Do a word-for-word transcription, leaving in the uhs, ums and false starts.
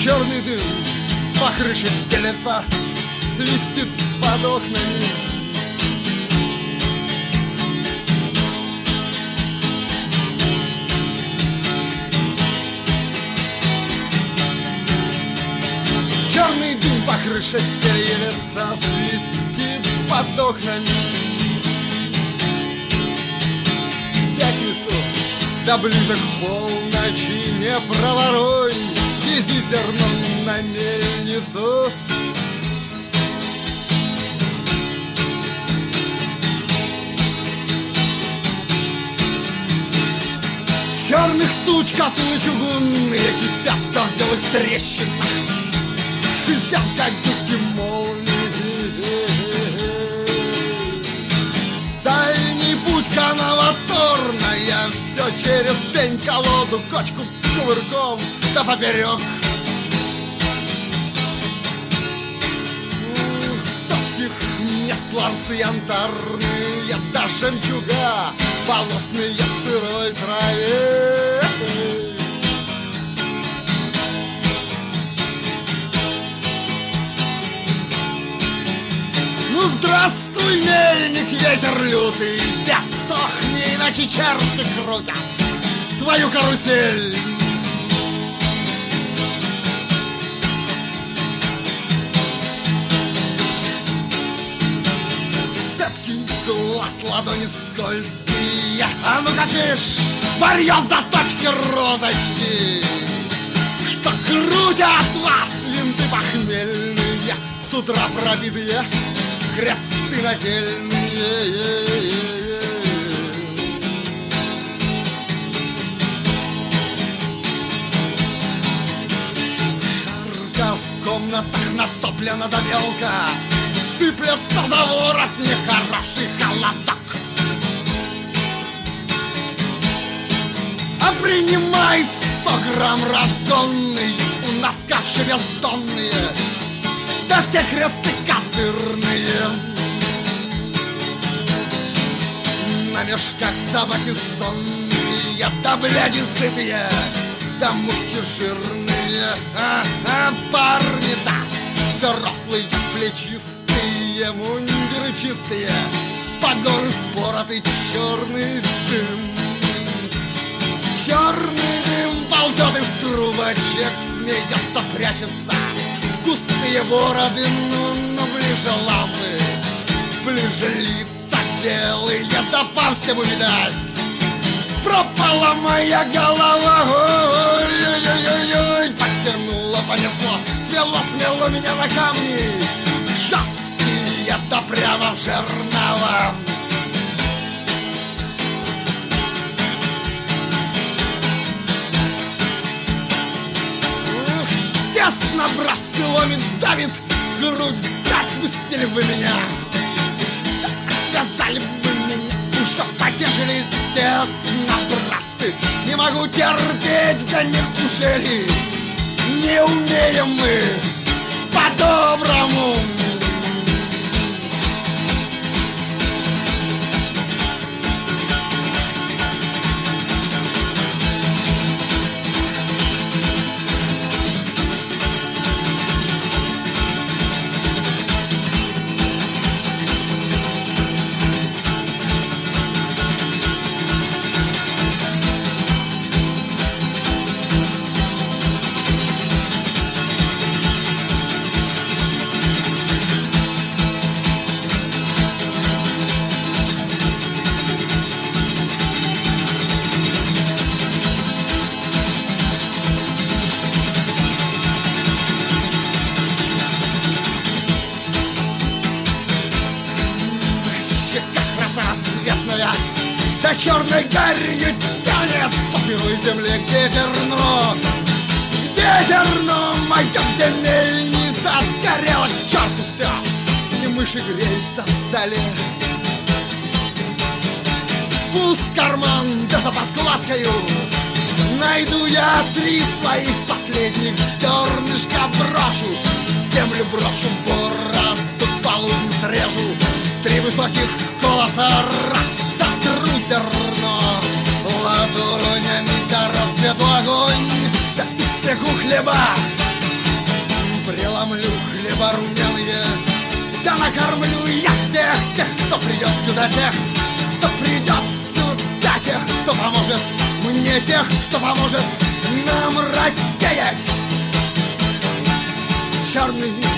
Черный дым по крыше стелется, свистит под окнами. Черный дым по крыше стелется, свистит под окнами. В пятницу, да ближе к полночи, не проворонь, вези зерно на мельницу. Черных туч котлы чугунные кипят в дождевых трещинах, шипят, как духи молнии. Дальний путь канаваторная, все через пень-колоду, кочку кувырком да поперек. Таких мест ланцы янтарные, да жемчуга болотные в сырой траве. Ну, здравствуй, мельник, ветер лютый, да сохни, иначе черти крутят твою карусель. Цепкий глаз, ладони скользкие, а ну копишь, варьё заточки розочки, что крутят вас винты похмельные, с утра пробитые кресты нательные. Жарко в комнатах натоплена добелка, сыплется за ворот нехороший холодок. А принимай сто грамм разгонный, у нас каши бездонные, да все кресты козырные. На мешках собаки сонные, да бляди сытые, да мухи жирные. А, а парни-то все рослые, плечистые, мундиры чистые, погоны спороты, черный дым. Черный дым ползет из трубочек, смеется, прячется в густые бороды. Ну, ну, ближе лампы, ближе лица белые, да по всему видать пропала моя голова. Ой-ой-ой-ой, подтянуло, понесло, свело, смело меня на камни жесткие, да прямо в жернова. Тесно, братцы, ломит, давит грудь, да отпустили вы меня, да отвязали вы меня, еще потешились. Тесно, братцы, не могу терпеть, да неужели не умеем мы по-доброму? Да черной гарью тянет по сырой земле, где зерно, где зерно мое, где мельница сгорела, к черту все, и мыши греются в зале. Пуст карман, да за подкладкою найду я три своих последних зернышка, брошу в землю, брошу в борозду, полудень срежу три высоких колоса, затру зерно ладонями, да разведу огонь, да испеку хлеба преломлю хлеба румяные, да накормлю я всех тех, кто придет сюда, тех, кто придет сюда, тех, кто поможет мне, тех, кто поможет нам рассеять черный